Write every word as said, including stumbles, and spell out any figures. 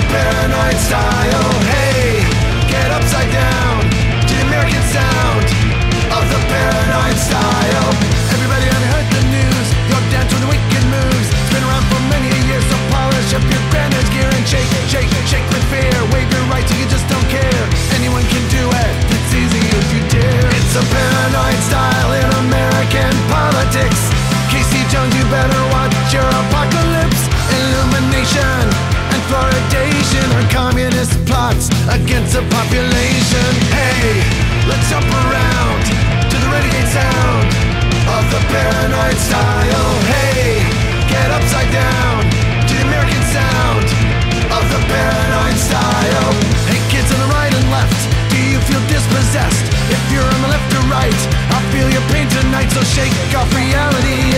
paranoid style. Hey, get upside down to the American sound of the paranoid style. Everybody ever heard the news? You're down to the wicked moves. It's been around for many years, so polish up your granddad's gear and shake, shake, shake with fear. Wave your right till you just don't care. Anyone can do it, it's easy if you dare. It's a paranoid style in American politics. Casey Jones, you better watch your apocalypse. Illumination and fluoridation are communist plots against the population. Hey, let's jump around to the renegade sound of the paranoid style. Hey, get upside down to the American sound of the paranoid style. Hey kids on the right and left, do you feel dispossessed? If you're on the left or right, I'll feel your pain tonight. So shake off reality